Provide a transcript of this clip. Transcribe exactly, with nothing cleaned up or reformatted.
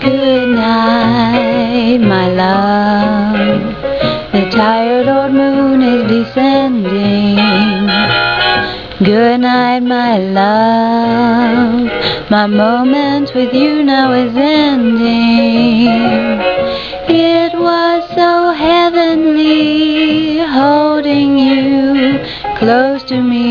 Good night, my love. The tired old moon is descending. Good night, my love. My moments with you now is ending. It was so heavenly holding you close to me